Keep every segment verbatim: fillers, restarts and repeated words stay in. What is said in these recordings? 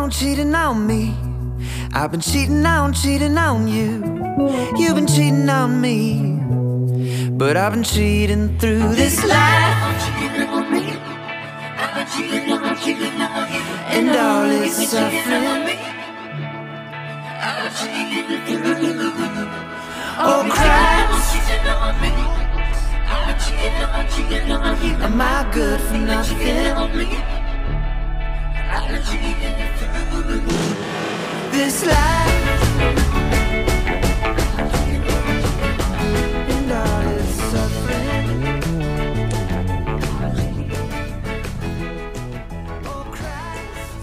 on, cheating on me. I've been cheating on, cheating on you. You've been cheating on me, but I've been cheating through this life. And all its suffering. Oh, Christ, am I good for nothing? This life and all its suffering. Oh, Christ.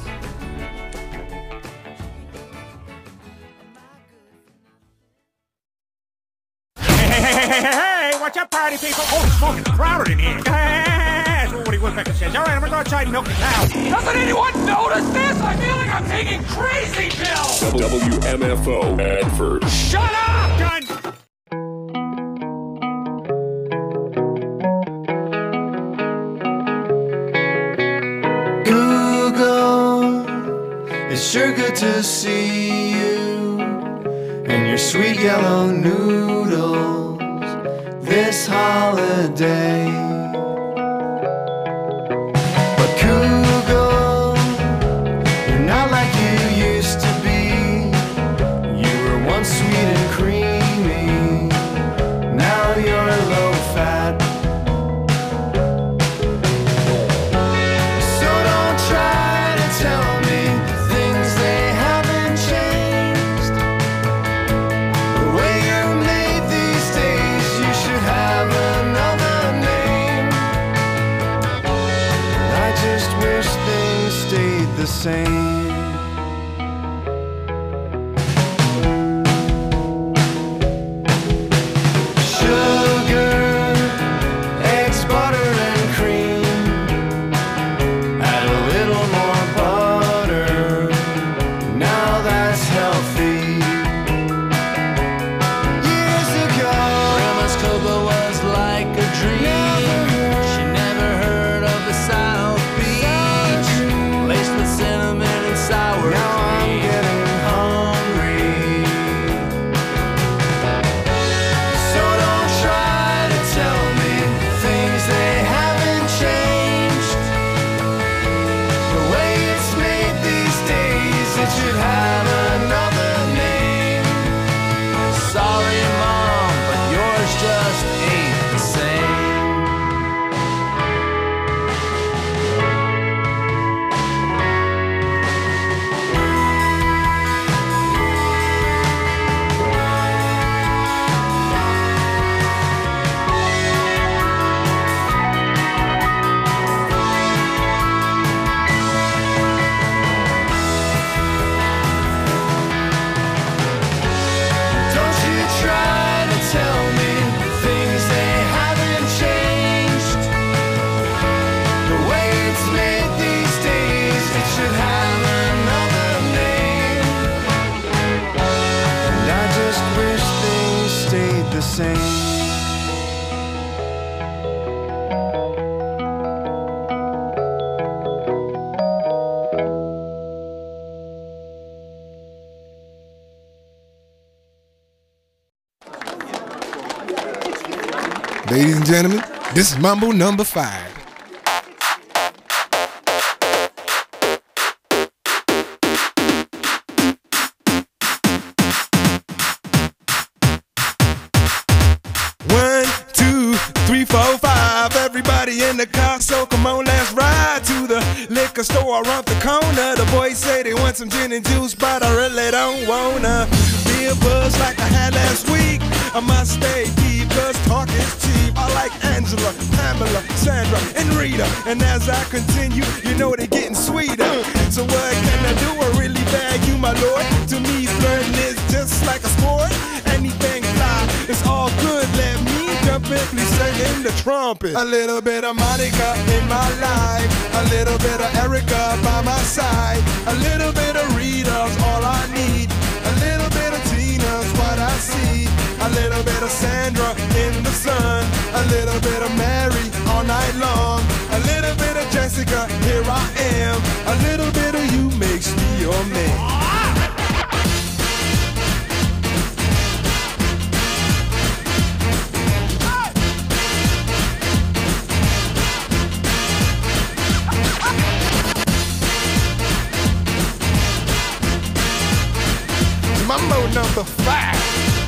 Hey, hey, hey, hey, hey, hey, what's up, party people? Oh, it's smoking crowded in here. That's what Woody Woodpecker says. All right, I'm gonna go outside and milk the cow. Doesn't anyone notice this? I feel like I'm taking crazy pills! W M F O advert. Shut up! Done. Google, it's sure good to see you and your sweet yellow noodles this holiday. But Google, you're not like you used to be. You were once sweet and creamy, now you're low fat. So don't try to tell me things they haven't changed. The way you're made these days, you should have another name. I just wish things stayed the same. Sugar, eggs, butter, and cream. Add a little more butter. Now that's healthy. Years ago, Grandma's cocoa was like a dream. She never heard of the South Beach, laced with cinnamon and sour cream. Now I'm getting hungry. So don't try to tell me things they haven't changed. The way it's made these days, it should have another name. Sorry, Mom, but yours just ain't the same. Don't you try to tell me things they haven't changed. The way it's made these days, it should have another name. And I just wish things stayed the same. Ladies and gentlemen, this is Mambo number five. One, two, three, four, five. Everybody in the car, so come on, let's ride to the liquor store around the corner. The boys say they want some gin and juice, but I really don't wanna be a buzz like I had last week. I must stay deep, cause talk is cheap. I like Angela, Pamela, Sandra, and Rita. And as I continue, you know they're getting sweeter. So what can I do? I really bag you, my lord. To me, flirting is just like a sport. Anything fly, it's all good. Let me jump in, please sing in the trumpet. A little bit of Monica in my life, a little bit of Erica by my side, a little bit of Rita's all I need, a little bit of Tina's what I see, a little bit of Sandra in the sun, a little bit of Mary all night long, a little bit of Jessica, here I am, a little bit of you makes me your Mambo number five.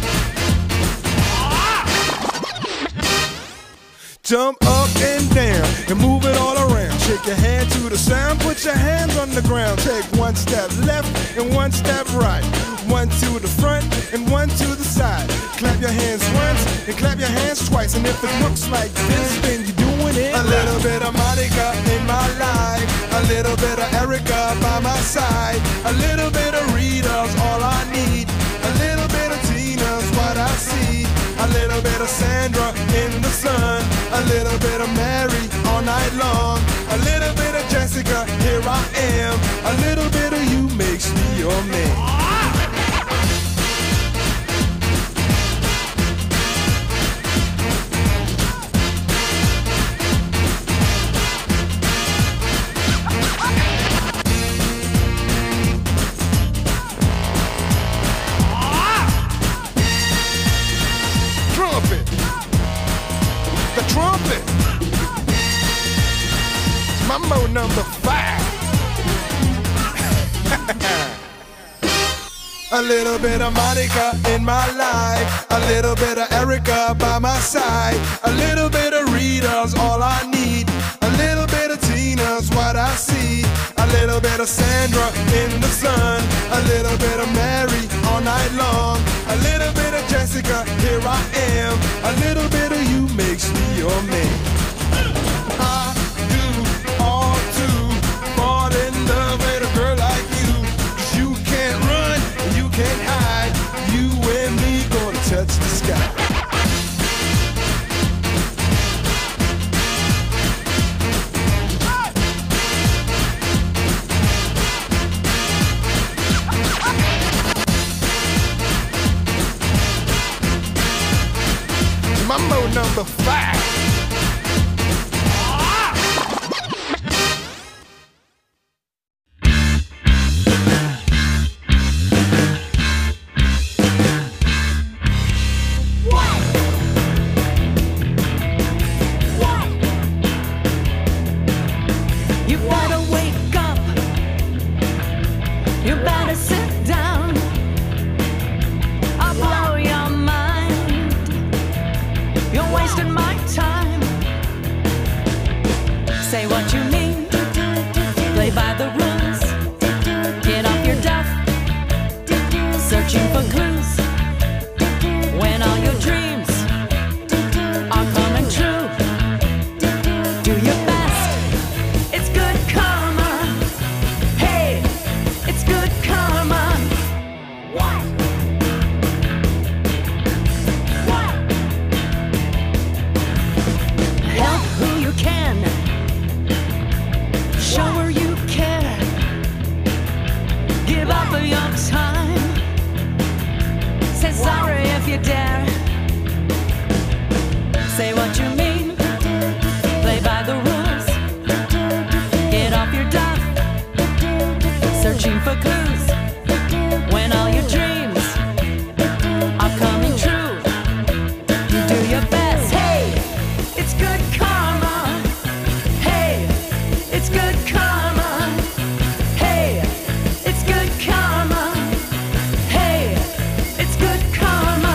Jump up and down and move it all around. Shake your hand to the sound, put your hands on the ground. Take one step left and one step right. One to the front and one to the side. Clap your hands once and clap your hands twice. And if it looks like this, then you're doing it. A little bit of Monica in my life, a little bit of Erica by my side, a little bit of Rita's all I need, a little bit of Tina's what I see, a little bit of Sandra in the sun, a little bit of Mary all night long, a little bit of Jessica, here I am, a little bit of you makes me your man. Trumpet. Mambo number five. A little bit of Monica in my life, a little bit of Erica by my side, a little bit of Rita's all I need, a little bit of Tina's what I see, a little bit of Sandra in the sun, a little bit of Mary all night long, a little bit of Jessica, here I am, a little bit of you makes me your man. I do all to fall in love with a girl like you, 'cause you can't run and you can't hide, you and me gonna touch the sky. Mambo number five. Say what you mean, play by the rules, get off your duff, searching for clues, when all your dreams are coming true. Do your best, it's good karma, hey, it's good karma. What? What? Help who you can, show her you care, give up your time, say sorry if you dare, say what you mean, play by the rules, get off your duff, searching for clues, when all your dreams are coming true. You do your best, hey, it's good karma, hey, it's good karma, hey, it's good karma, hey, it's good karma.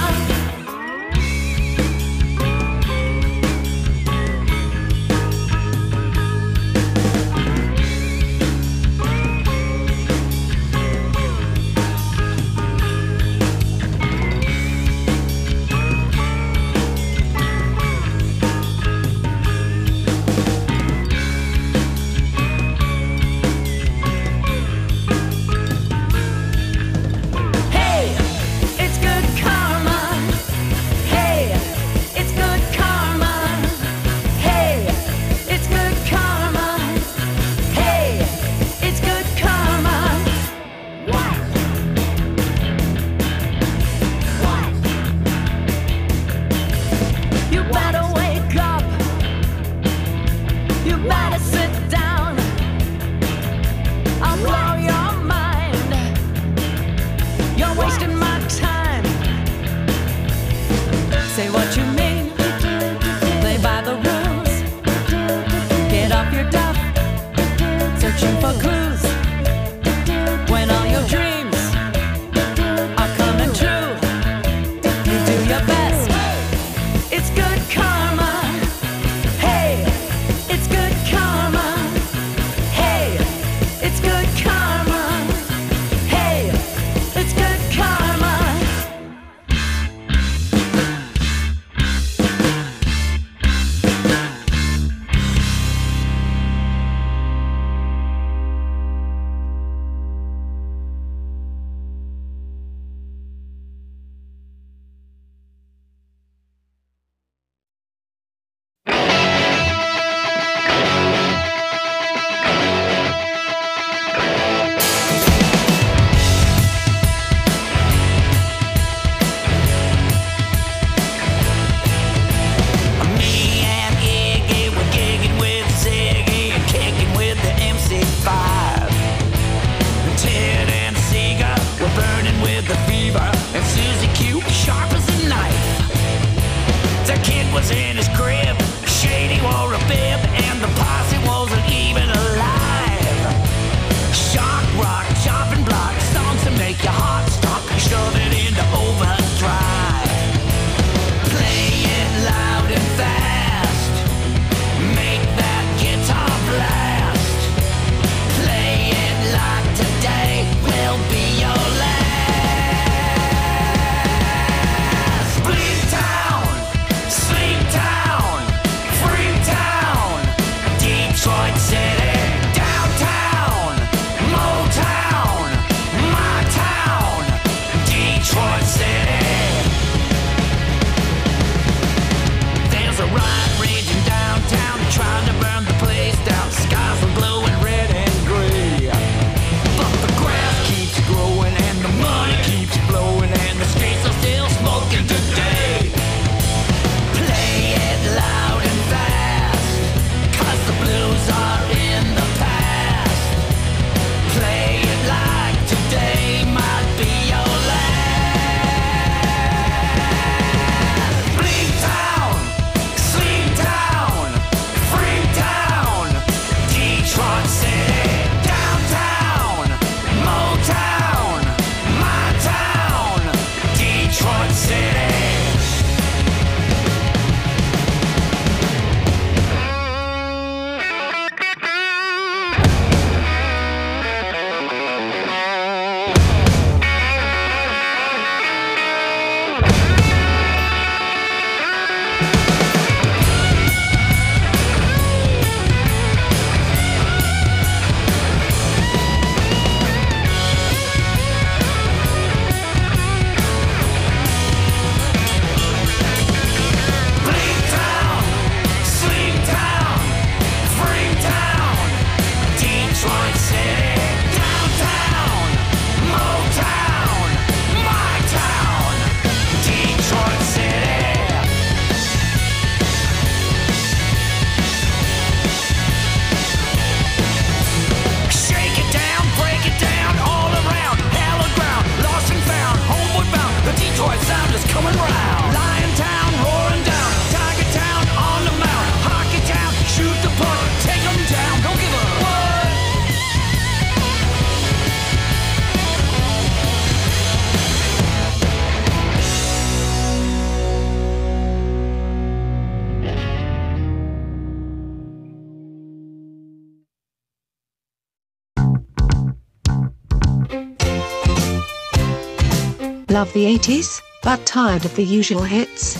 Love the eighties, but tired of the usual hits?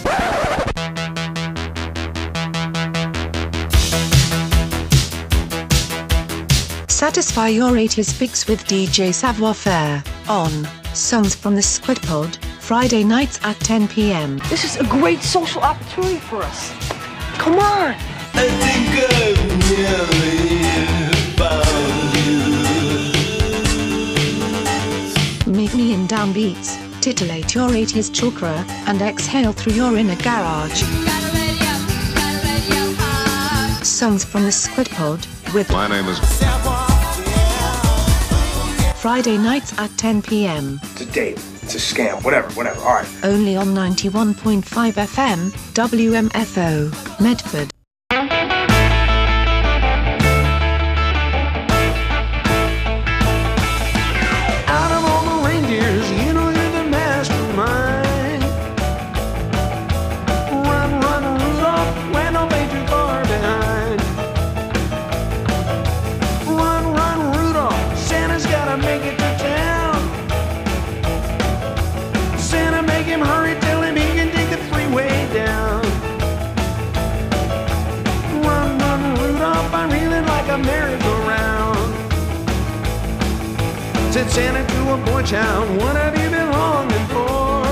Satisfy your eighties fix with D J Savoir Faire on Songs from the Squid Pod, Friday nights at ten p m This is a great social opportunity for us. Come on! I think I've nearly found you. Meet me in downbeats, titillate your eighties chakra, and exhale through your inner garage. Songs from the Squid Pod with My name is Friday nights at ten p m It's a date. It's a scam. Whatever, whatever. All right. Only on ninety-one point five F M, W M F O, Medford. Out of all the reindeers, you know you're the mastermind. Run, run, Rudolph, when don't be too far behind. Run, run, Rudolph, Santa's gotta make it to town. Santa, make him hurry, tell him he can take the freeway down. Run, run, Rudolph, I'm reeling like a merry-go-round. Said Santa to a boy child, what have you been longing for?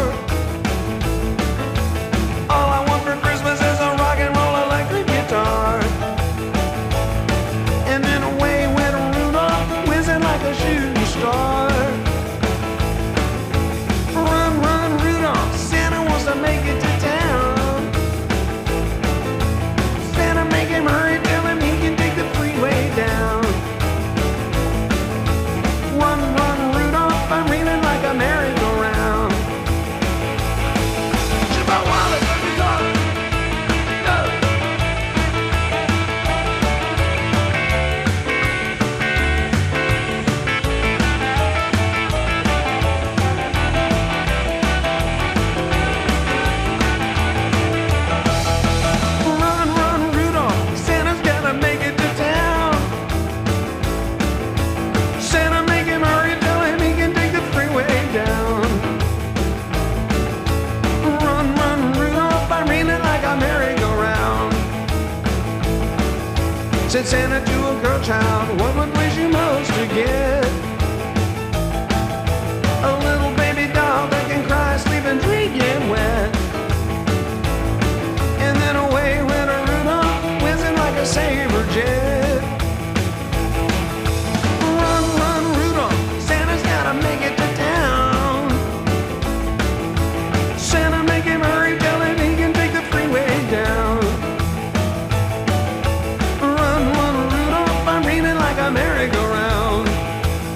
All I want for Christmas is a rock and roll electric guitar. And then away went Rudolph, whizzing like a shooting star. Run, run, Rudolph, Santa wants to make it to town. Santa, make him hurry, tell him he can take the freeway down. Run, run, Rudolph, I'm reeling like a merry-go-round. Chihuahua, let me go. Go. Run, run, Rudolph, Santa's gotta make it to town. Santa, make him hurry, tell him he can take the freeway down. Run, run, Rudolph, I'm reeling like a merry-go-round. Said Santa to a girl child, what would please you most to get? A little baby doll that can cry, sleep, and dream, get wet. And then away went a Rudolph, whizzing like a saber jet. Run, run, Rudolph, Santa's gotta make it to town. Santa, make him hurry, tell him he can take the freeway down. Run, run, Rudolph, I'm reeling like a merry-go-round.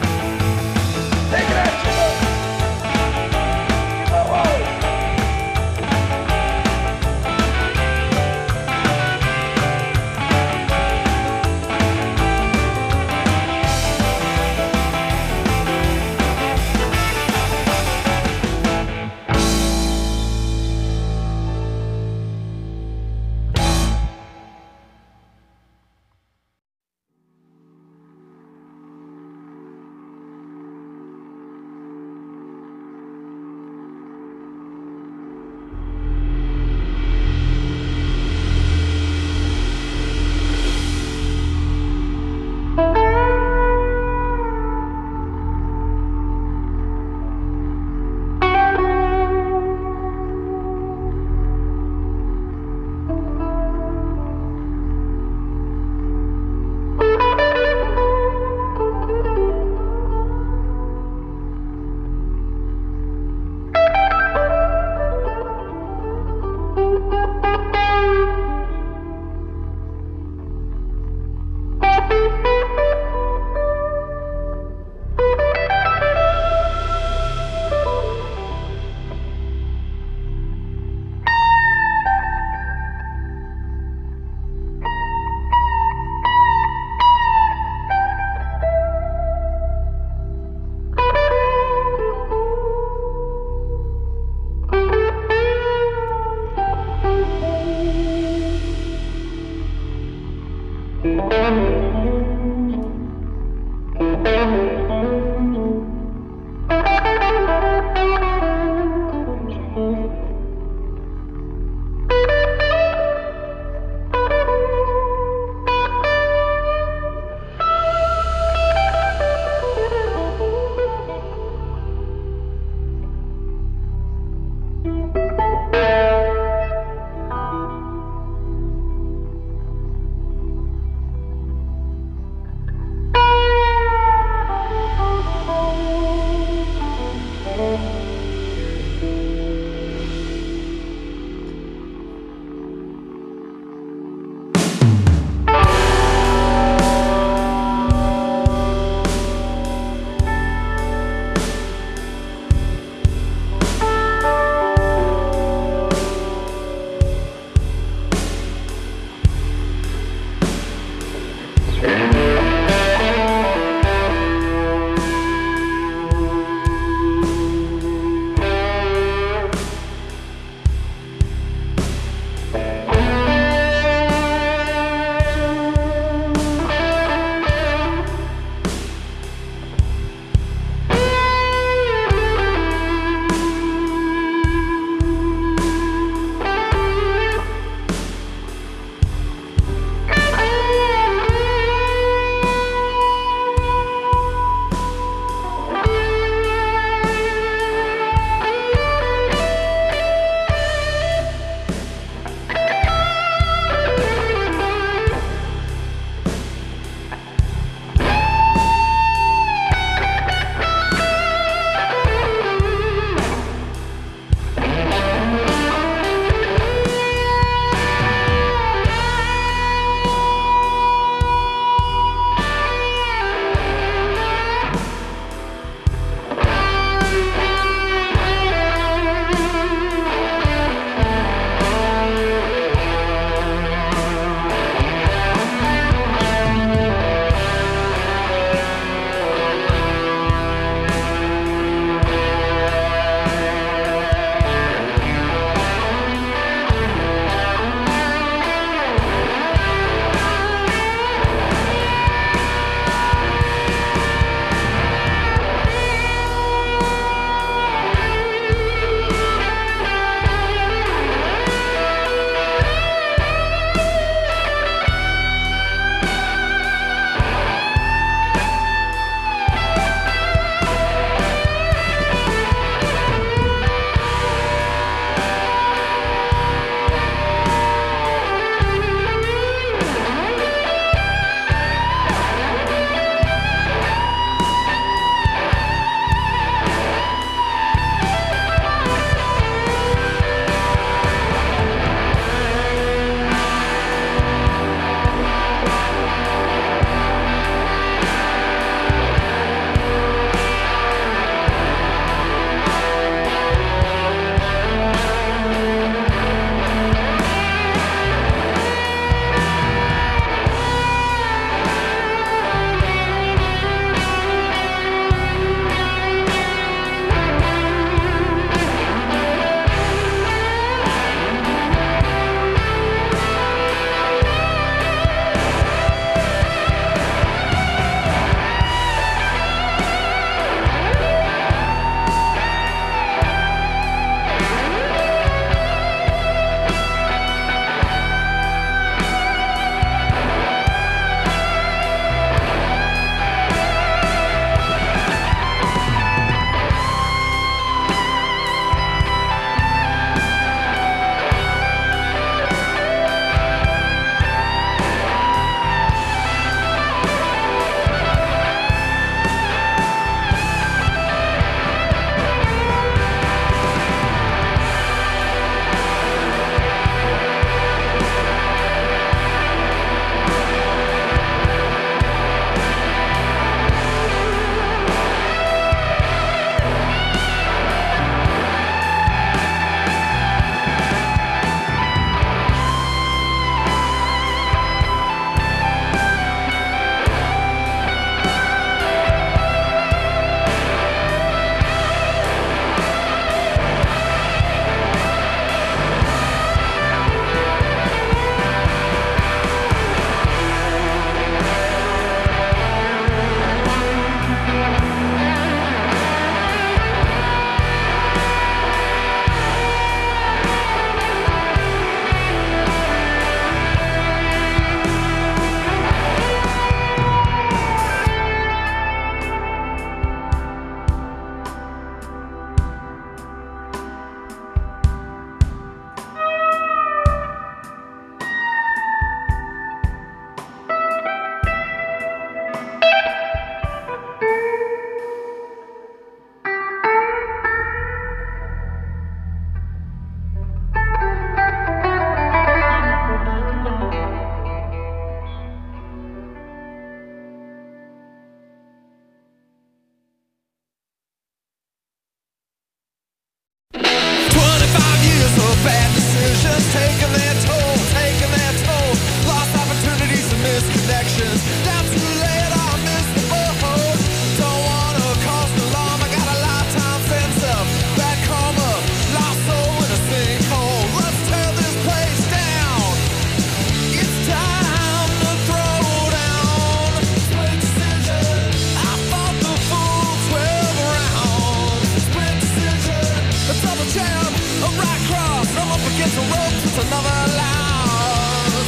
another loss.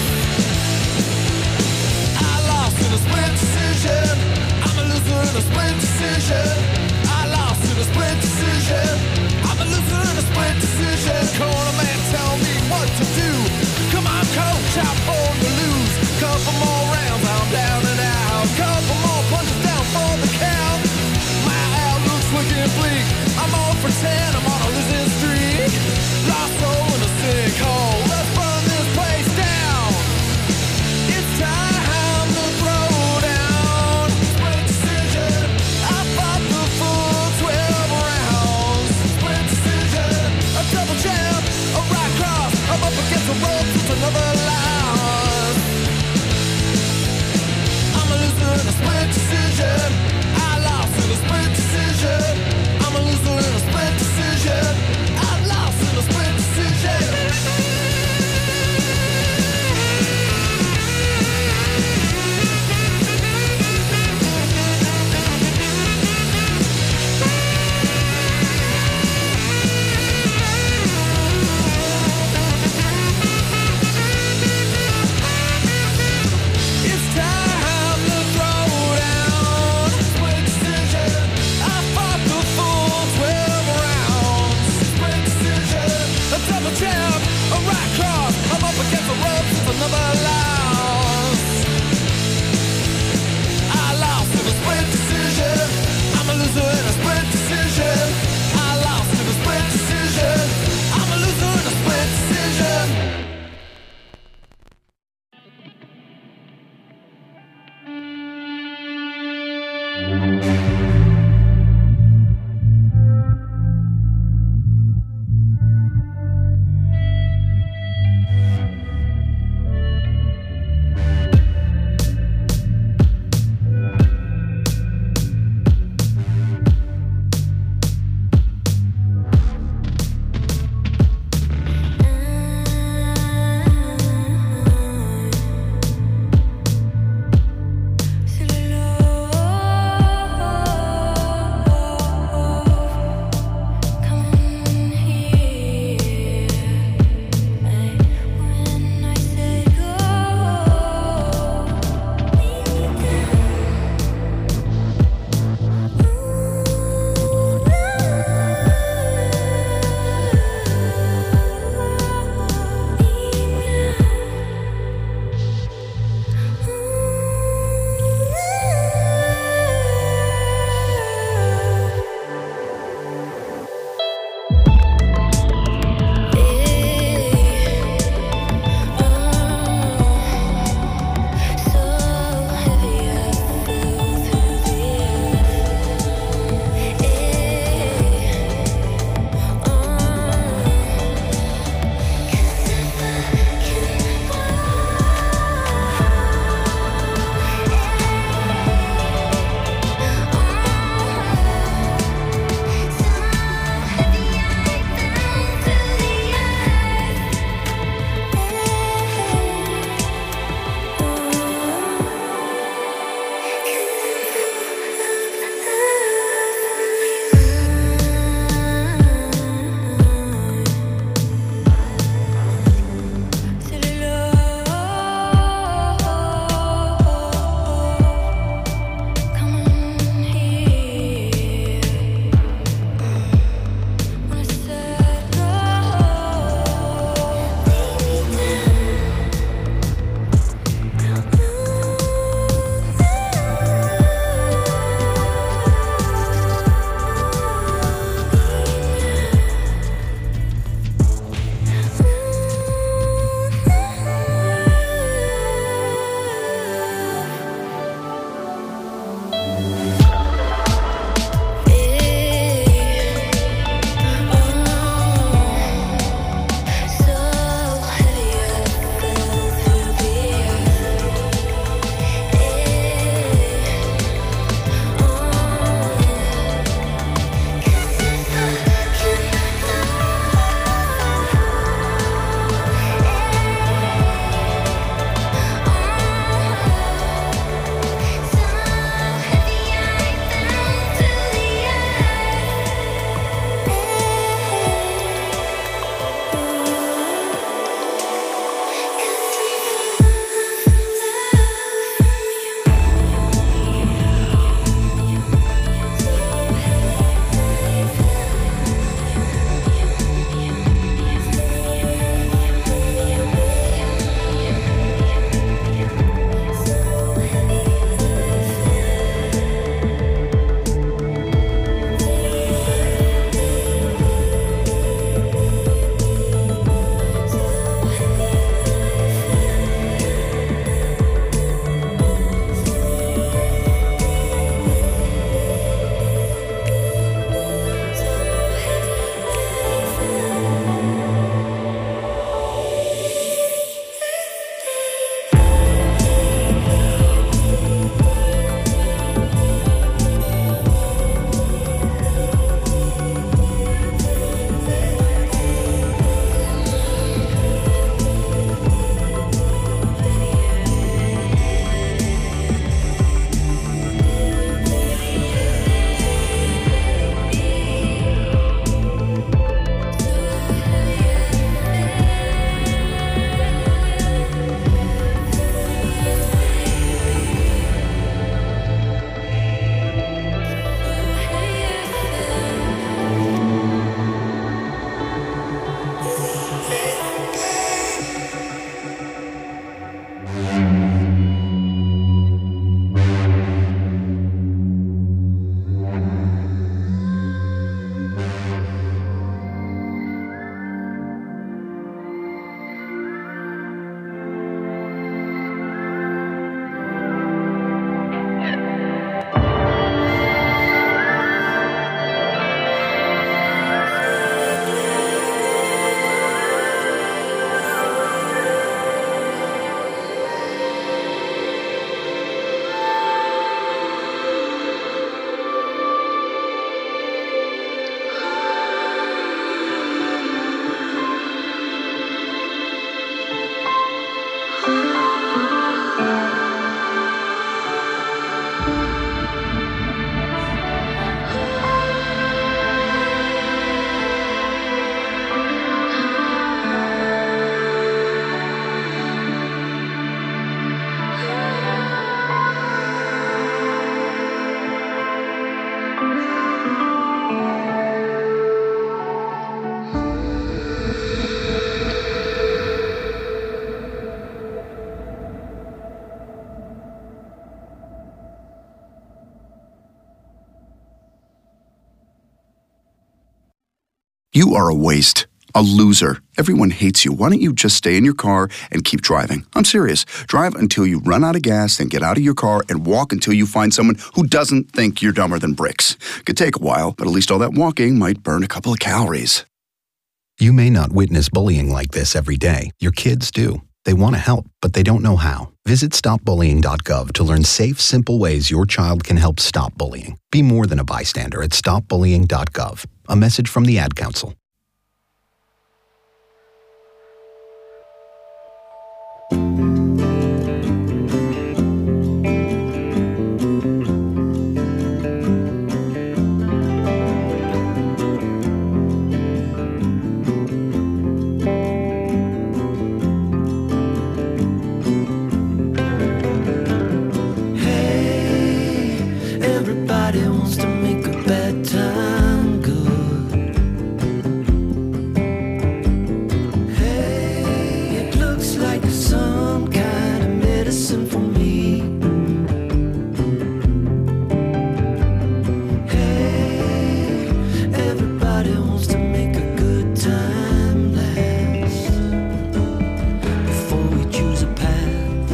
I lost in a split decision. I'm a loser in a split decision. I lost in a split decision. I'm a loser in a split decision. Corner man, tell me what to do. Come on, coach, I'm born to lose. Couple more rounds, I'm down and out. Couple more punches down for the count. My outlook's looking bleak. I'm all for ten, I'm on a losing streak. Lost soul in a sinkhole. Let's burn this place down. It's time to throw down. Split decision. I fought the full twelve rounds. Split decision. A double jab, a right cross. I'm up against the ropes, it's another loss. I'm a loser in a split decision. I lost in a split decision. I'm a loser in a split decision. You are a waste. A loser. Everyone hates you. Why don't you just stay in your car and keep driving? I'm serious. Drive until you run out of gas, then get out of your car and walk until you find someone who doesn't think you're dumber than bricks. Could take a while, but at least all that walking might burn a couple of calories. You may not witness bullying like this every day. Your kids do. They want to help, but they don't know how. Visit stop bullying dot gov to learn safe, simple ways your child can help stop bullying. Be more than a bystander at stop bullying dot gov. A message from the Ad Council. Everybody wants to make a bad time good. Hey, it looks like some kind of medicine for me. Hey, everybody wants to make a good time last before we choose a path.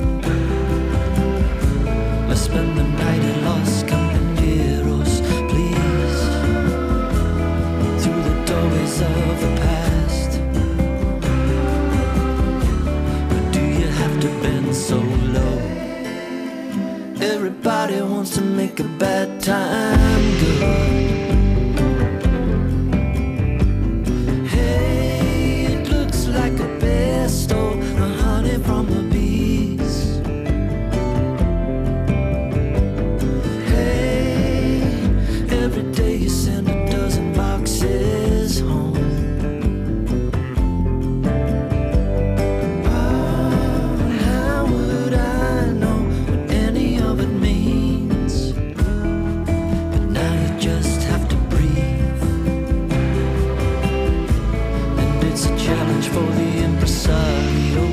Let's spend the night at Los Compañeros, please, through the doorways of the past. But do you have to bend so low? Everybody wants to make a bad time good. Hey, it looks like a pesto, the honey from the bees. Every day you send a dozen boxes home. Oh, how would I know what any of it means? But now you just have to breathe. And it's a challenge for the impresario.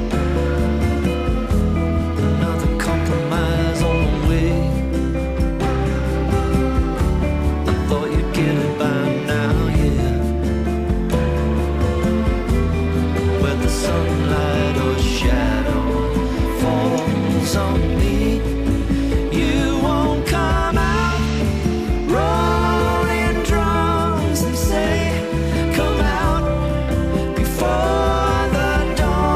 Another compromise on the way. Thought you'd get it by now, yeah. Whether sunlight or shadow falls on me, you won't come out. Rolling drums, they say, come out before the dawn.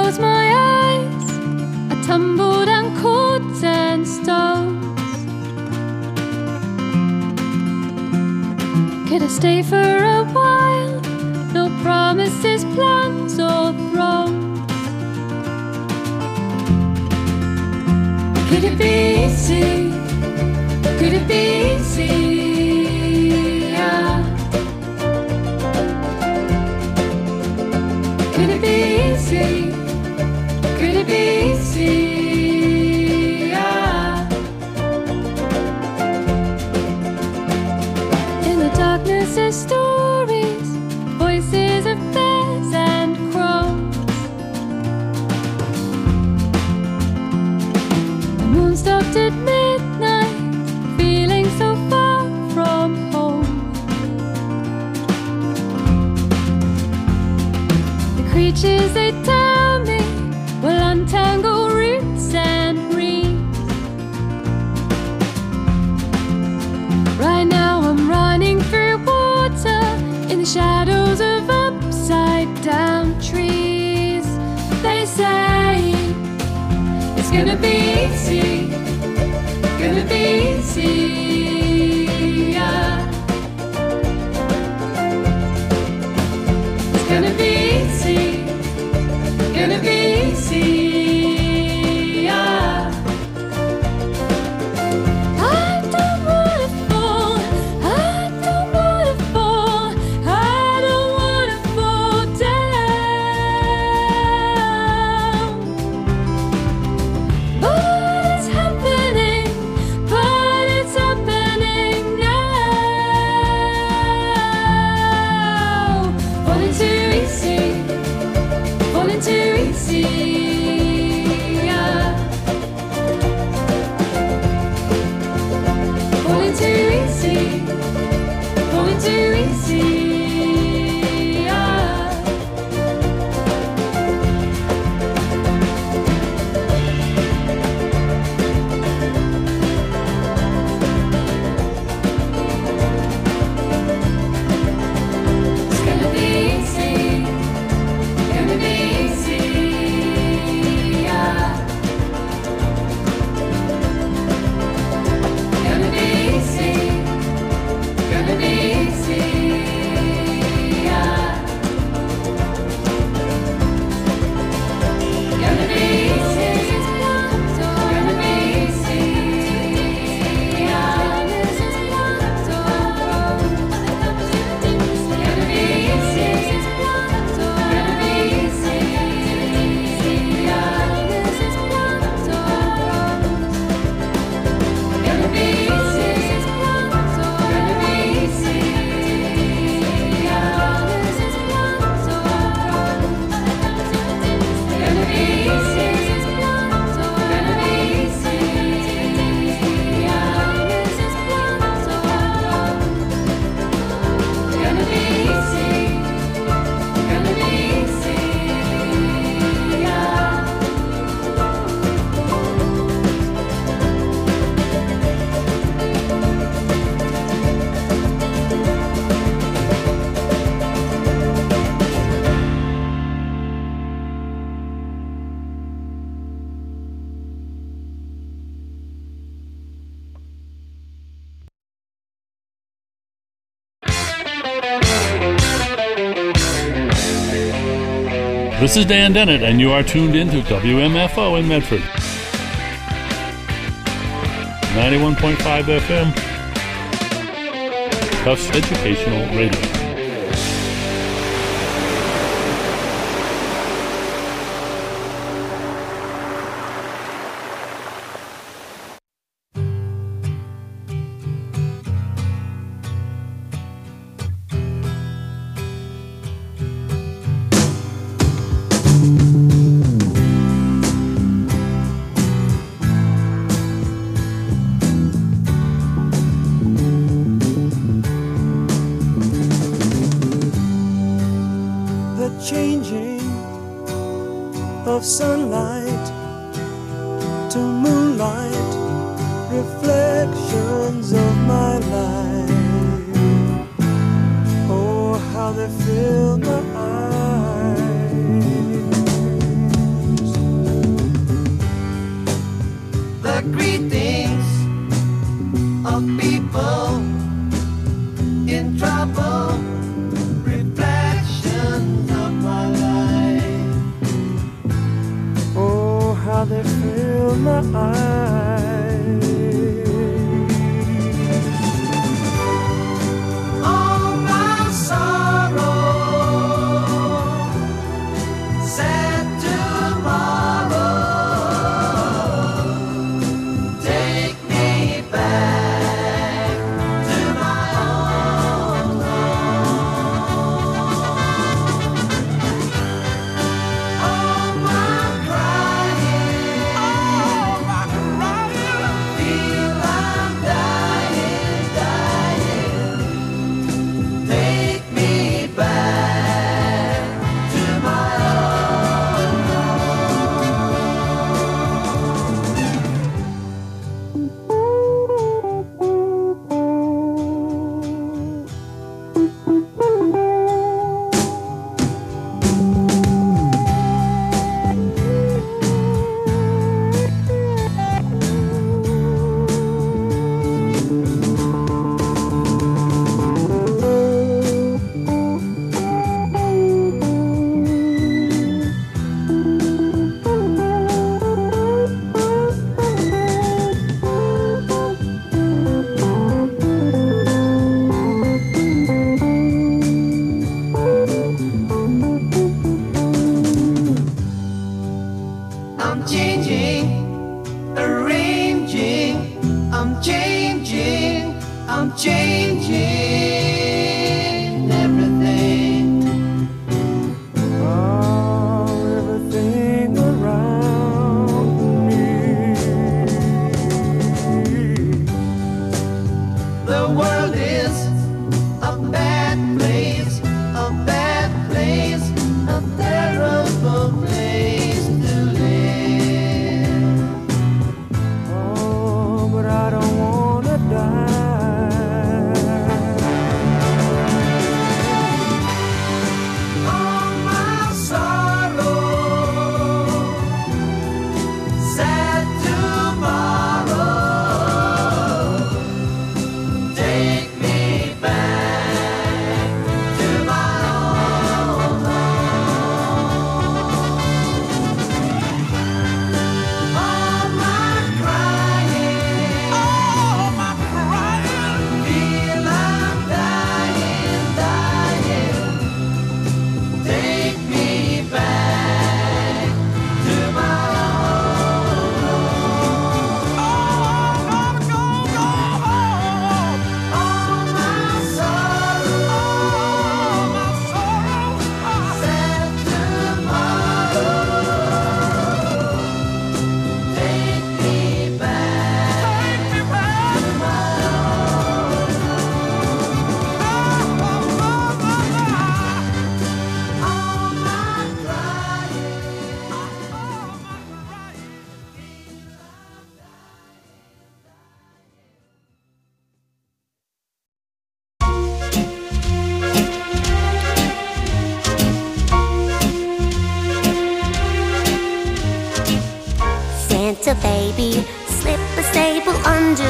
close my eyes, I tumble down cords and stones. Could I stay for a while? No promises, plans, or thrones. Could it be easy? Could it be easy? Yeah. Could it be easy? Could it be easy? Yeah. In the darkness there's stories, voices of bears and crows. The moon stopped at midnight, feeling so far from home. The creatures they tell me will untangle roots and reeds. Right now I'm running through water in the shadows of upside down trees. They say it's gonna be easy, gonna be easy, yeah. It's gonna be easy, gonna be easy, yeah. I don't wanna fall, I don't wanna fall, I don't wanna fall down. But it's happening, but it's happening now. Falling too easy, falling too easy, yeah. Falling too easy, falling too easy, yeah. It's gonna be easy, gonna be easy, yeah. Gonna be easy, gonna be easy, yeah. Gonna be easy, gonna be easy, yeah. Gonna be easy, gonna be easy, yeah. Gonna be easy, gonna be easy, yeah. Gonna be easy, gonna be easy, yeah. Gonna be easy, gonna be easy, yeah. This is Dan Dennett, and you are tuned in to W M F O in Medford. ninety-one point five F M. Tufts Educational Radio. Changing of sunlight to moonlight, reflections of my life. Oh, how they fill my eyes.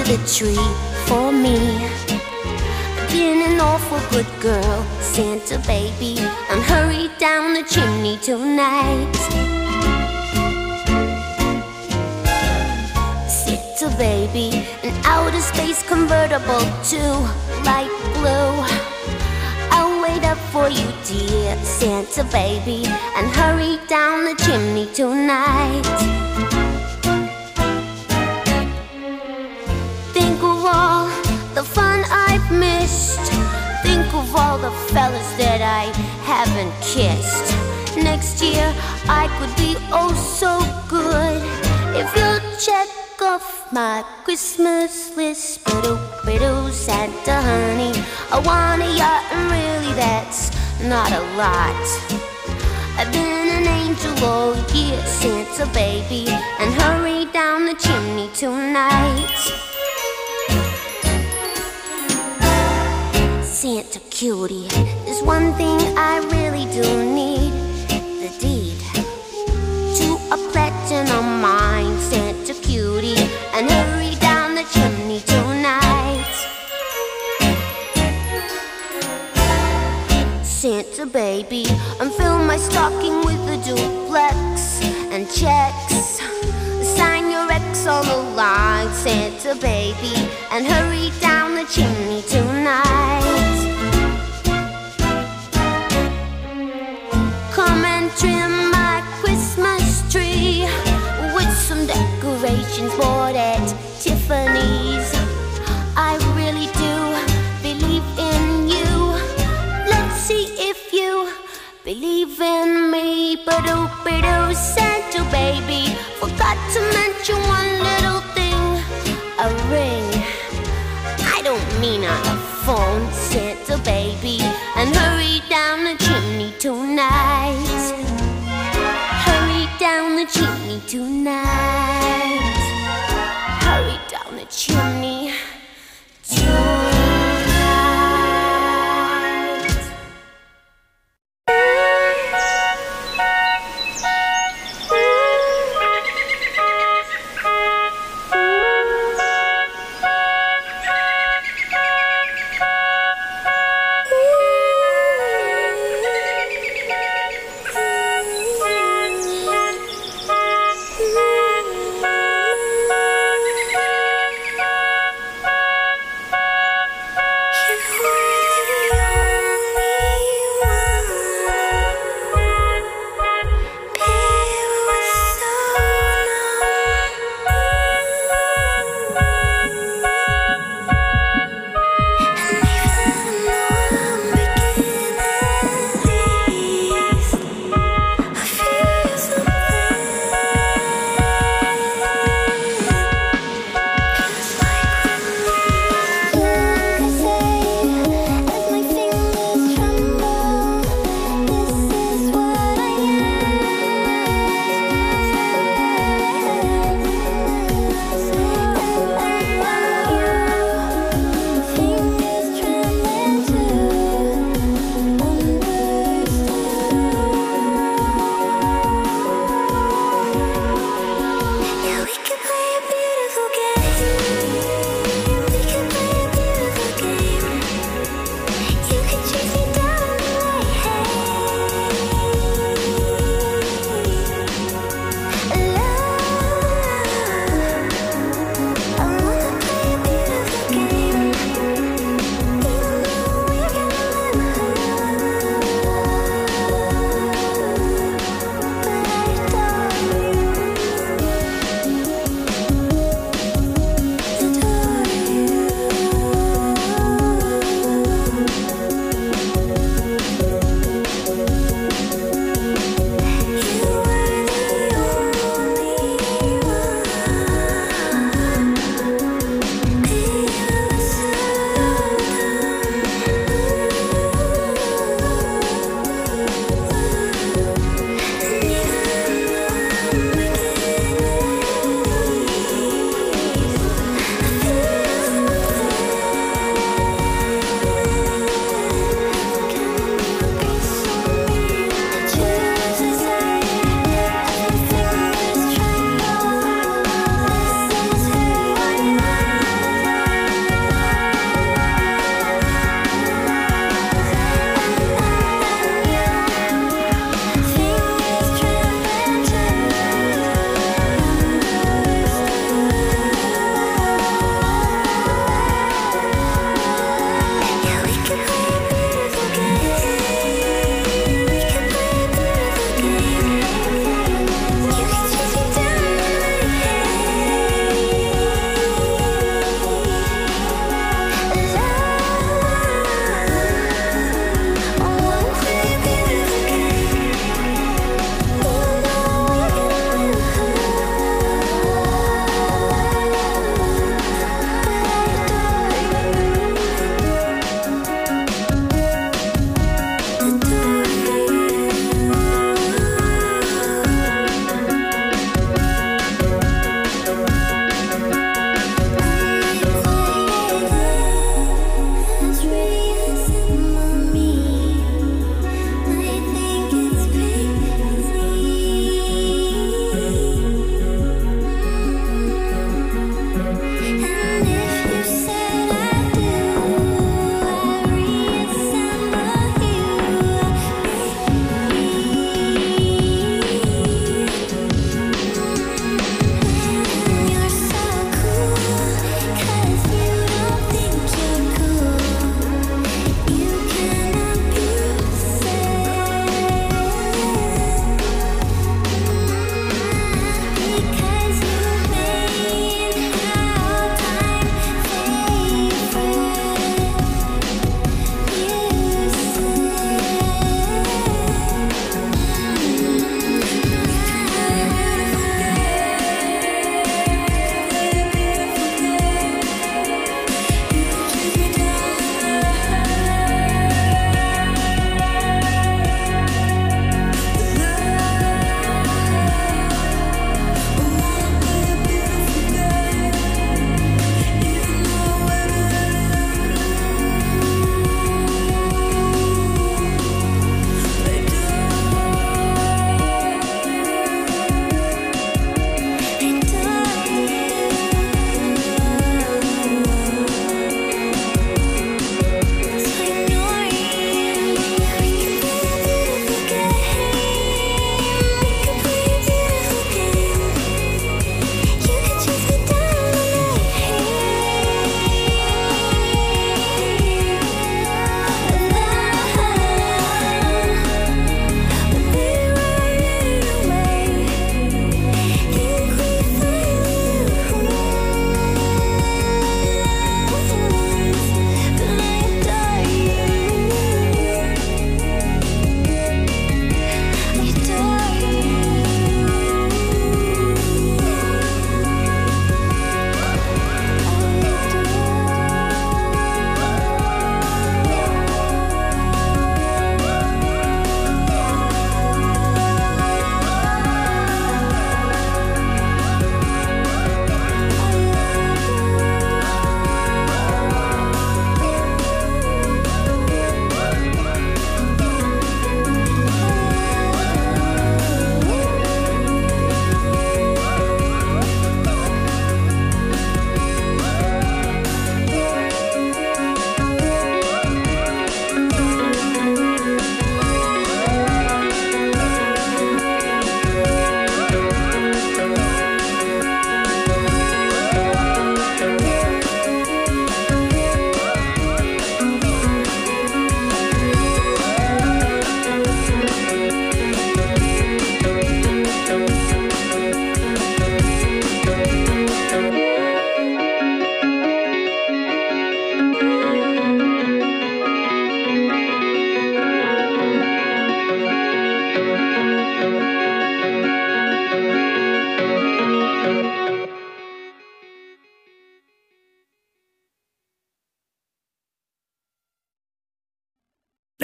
the tree for me. Been an awful good girl, Santa baby, and hurry down the chimney tonight. Santa baby, an outer space convertible to light blue. I'll wait up for you, dear Santa baby, and hurry down the chimney tonight. Think of all the fun I've missed. Think of all the fellas that I haven't kissed. Next year I could be oh so good if you'll check off my Christmas list. Ba-doo-ba-doo, Santa honey, I want a yacht, and really that's not a lot. I've been an angel all year, Santa baby, and hurry down the chimney tonight. Santa cutie, there's one thing I really do need. The deed to a platinum mine, Santa cutie, and hurry down the chimney tonight. Santa baby, and fill my stocking with a duplex and checks. Sign your ex on the line, Santa baby, and hurry down the chimney tonight. Come and trim my Christmas tree with some decorations bought at Tiffany's. I really do believe in you. Let's see if you believe in me. Ba-doo-ba-doo, Santa baby, forgot to mention one little thing, a ring. I don't mean on the phone, Santa baby, and hurry down the chimney tonight. Hurry down the chimney tonight. Hurry down the chimney tonight.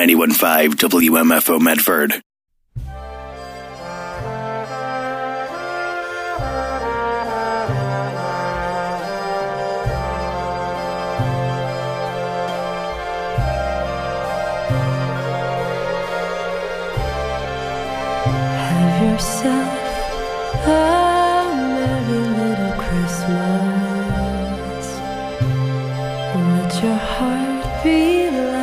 ninety-one point five W M F O Medford. Have yourself a merry little Christmas. Let your heart be light.